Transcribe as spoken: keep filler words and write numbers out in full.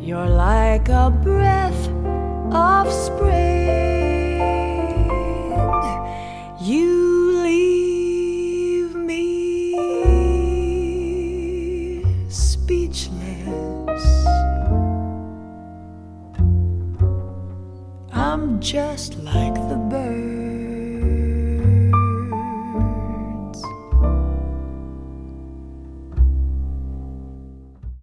You're like a breath of spring. You leave me speechless. I'm just like the bird